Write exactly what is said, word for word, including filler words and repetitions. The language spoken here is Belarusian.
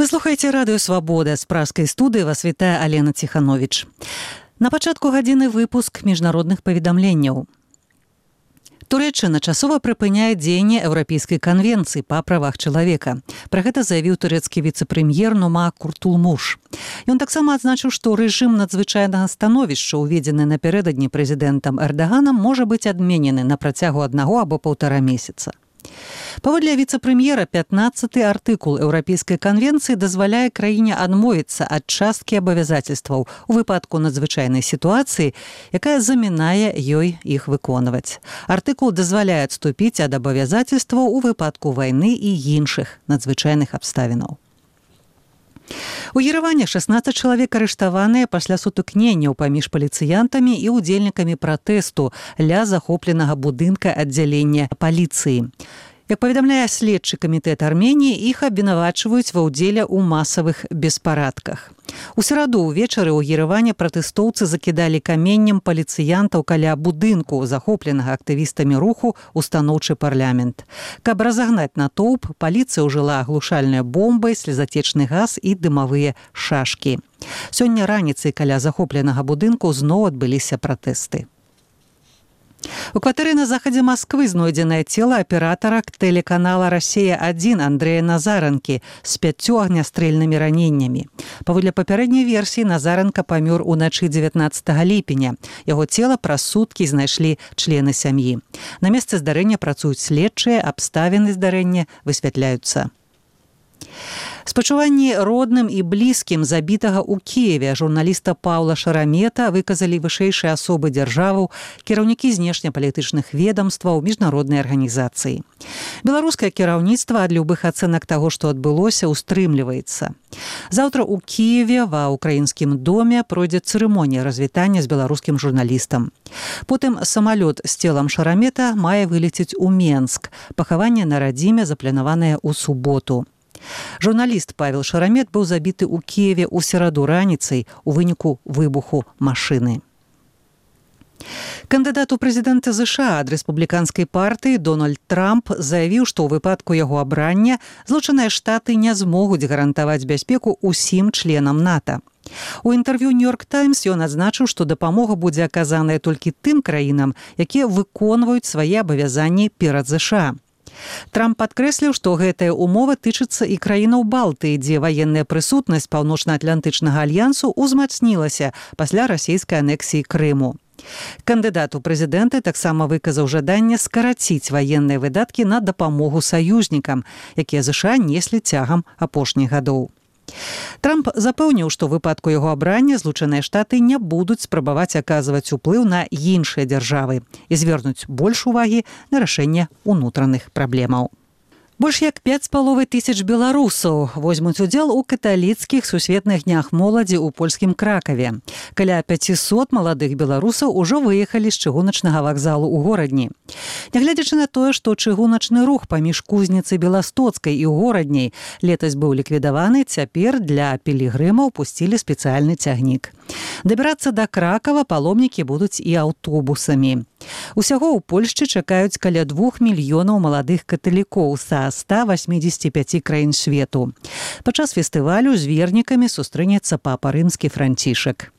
Слухайте радыё «Свабода». З пражскай студыі вас вітае Алена Ціхановіч. На пачатку гадзіны выпуск міжнародных паведамленняў. Турэччына часова прыпыняе дзеянне Еўрапейскай канвенцыі па правах чалавека. Пра гэта заявіў турэцкі віцэ-прэм'ер Нума Куртулмуш. Ён таксама адзначыў, што рэжым надзвычайнага становішча, уведзены напярэдадні прэзідэнтам Эрдаганам, можа быць адменены на працягу аднаго або паўтара месяца. Паводле віцэ-прэм'ера, пятнаццаты артыкул Еўрапейскай канвенцыі дазваляе краіне адмовіцца ад часткі абавязацельстваў у выпадку надзвычайнай сітуацыі, якая замінае ёй іх выконваць. Артыкул дазваляе адступіць ад абавязацельстваў у выпадку вайны і іншых надзвычайных абставінаў. У Ереване шаснаццаць чалавек арыштаваныя пасля сутыкненняў паміж паліцыянтамі і удзельнікамі пратэсту ля захопленага будынка аддзялення паліцыі. Як паведамляе следчы камітэт Арменіі, іх абвінавачваюць ва ўдзеле ў масавых беспарадках. У сераду ўвечары ў Ереване пратэстоўцы закідалі каменнем паліцыянтаў каля будынку, захопленага актывістамі руху «Устаноўчы парламент». Каб разагнаць натоўп, паліцыя ўжыла аглушальныя бомбы, слезатечны газ і дымавыя шашкі. Сёння раніцай каля захопленага будынку зноў адбыліся пратэсты. У кватэры на захадзе Масквы знойдзенае цела аператара тэлеканала «Расія-адзін» Андрэя Назаранкі з пяццю агнястрэльнымі раненнямі. Паводле папярэдняй версіі, Назаранка памёр уначы дзевятнаццатага ліпеня. Яго цела праз суткі знайшлі члены сям'і. На месцы здарэння працуюць следчыя, абставіны здарэння высвятляюцца. Спачуванні родным і блізкім забітага ў Кіеве журналіста Паўла Шарамета выказалі вышэйшыя асобы дзяржаваў, кіраўнікі знешнепалітычных ведамстваў, міжнароднай арганізацыі. Беларускае кіраўніцтва ад любых ацэнак таго, што адбылося, устрымліваецца. Заўтра ў Кіеве ва ўкраінскім доме пройдзе цырымонія развітання з беларускім журналістам. Потым самалёт з целам Шарамета мае вылецець у Менск. Пахаванне на радзіме запланаванае ў суботу. Журналіст Павел Шарамет быў забіты ў Кіеве ў сераду раніцай у выніку выбуху машыны. Кандыдат у прэзідэнты ЗША ад рэспубліканскай партыі Дональд Трамп заявіў, што ў выпадку яго абрання Злучаныя Штаты не змогуць гарантаваць бяспеку ўсім членам НАТО. У інтэрв'ю «Нью-Йорк Таймс» ён адзначыў, што дапамога будзе аказаная толькі тым краінам, якія выконваюць свае абавязанні перад ЗША. Трамп падкрэсліў, што гэтая умова тычыцца і краінаў Балтыі, дзе ваенная прысутнасць Паўночна-Атлантычнага альянсу ўзмацнілася пасля расійскай анексіі Крыму. Кандыдат у прэзідэнты таксама выказаў жаданне скараціць ваенныя выдаткі на дапамогу саюзнікам, якія ЗША неслі цягам апошніх гадоў. Трамп запэўніў, што ў выпадку яго абрання Злучаныя Штаты не будуць спрабаваць аказваць уплыў на іншыя дзяржавы і звернуць больш увагі на рашэнне ўнутраных праблемаў. Больш як пяць з паловай тысяч беларусаў возьмуць удзел у каталіцкіх сусветных днях моладзі ў польскім Кракаве. Каля пяцісот маладых беларусаў ужо выехалі з чыгуначнага вакзалу ў горадні. Нягледзячы на тое, што чыгуначны рух паміж Кузніцай Беластоцкай і горадняй летась быў ліквідаваны, цяпер для пілігрымаў пусцілі спецыяльны цягнік. Дабірацца да Кракава паломнікі будуць і аўтобусамі. Усяго ў Польшчы чакаюць каля двух мільёнаў маладых каталікоў са ста васьмідзесяці пяці краін свету. Падчас фестывалю з вернікамі сустрэнецца папа рымскі Францішак.